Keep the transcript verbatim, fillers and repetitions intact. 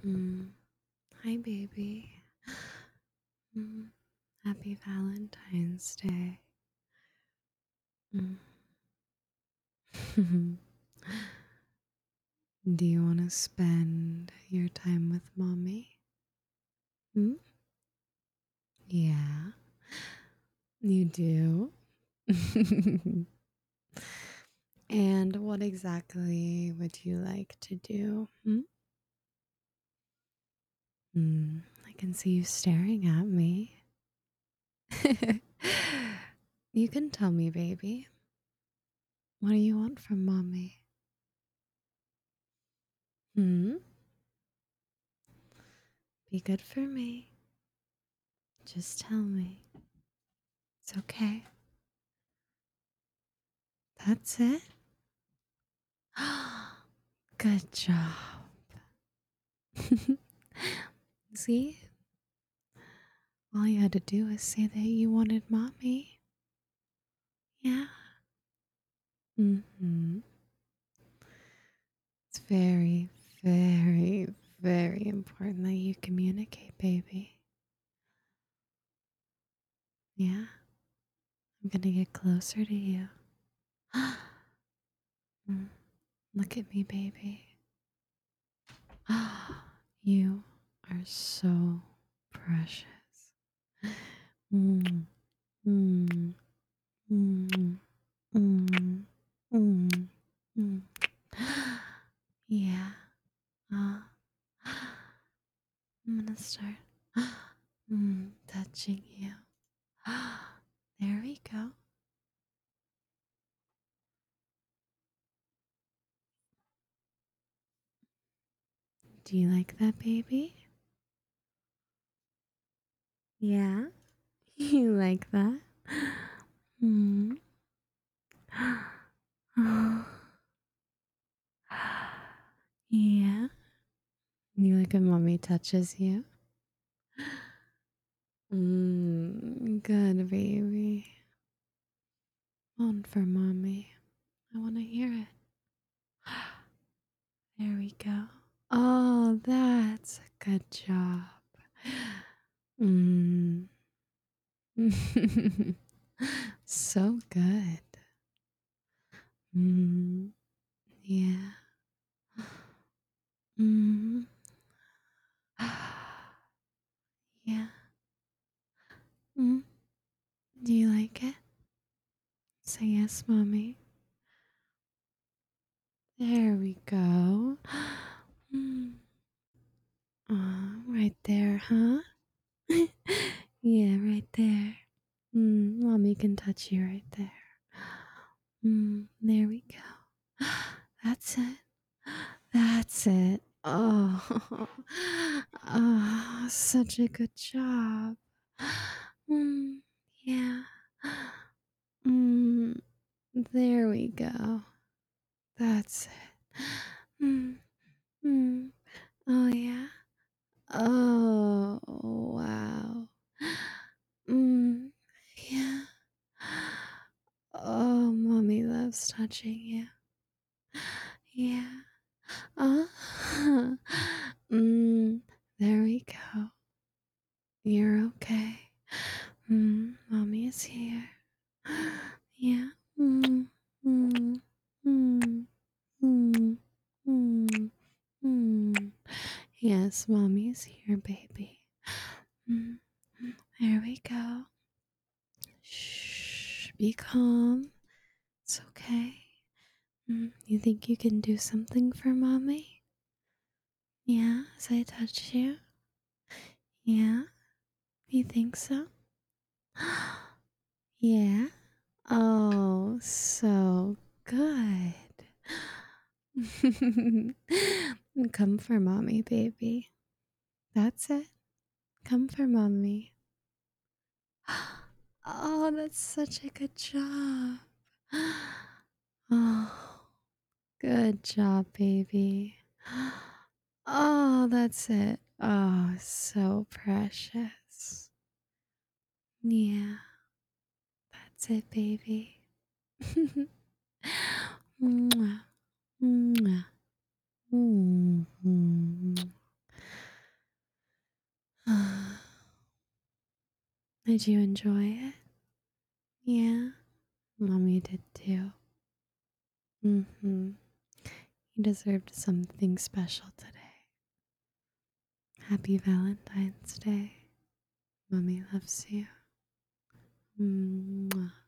Mm. Hi, baby. Mm. Happy Valentine's Day. Mm. Do you want to spend your time with mommy? Mm? Yeah, you do. And what exactly would you like to do? Hmm? Mm, I can see you staring at me. You can tell me, baby. What do you want from mommy? Hmm? Be good for me. Just tell me. It's okay. That's it. Good job. See? All you had to do is say that you wanted mommy. Yeah. Mm-hmm. It's very, very, very important that you communicate, baby. Yeah. I'm gonna get closer to you. Mm, look at me, baby. You are so precious. Mm, mm, mm, mm, mm, mm. Yeah. Uh, I'm gonna start mm, touching you. There we go. Do you like that, baby? Yeah. You like that? Mm. Yeah. You like when mommy touches you? Mm, good, baby. On for mommy. I want to hear it. There we go. Oh, that's a good job. Mm. So good. Mm. Yeah. Mm. Yeah. Mm. Do you like it? Say yes, mommy. There we go. Mm. Aw, right there, huh? Yeah, right there. Mm, mommy can touch you right there. Mm, there we go. That's it. That's it. Oh, oh, such a good job. Mm, yeah. Mm, there we go. That's it. Mm, mm. Oh, yeah. Oh, wow. Mm, yeah. Oh, mommy loves touching you. Yeah. Uh, mm, there we go. You're okay. Mm, mommy is here. Yeah. Mm, mm, mm, mm, mm, mm. Yes, mommy is here, baby. Mm, there we go. Shh. Be calm. It's okay. Mm, you think you can do something for mommy? Yeah, as I touch you? Yeah, you think so? Yeah. Oh, so good. Come for mommy, baby. That's it. Come for mommy. Oh, that's such a good job. Oh, good job, baby. Oh, that's it. Oh, so precious. Yeah, that's it, baby. Mwah, mwah, mhm. Did you enjoy it? Yeah, mommy did too. Mm-hmm. You deserved something special today. Happy Valentine's Day. Mommy loves you. Mwah.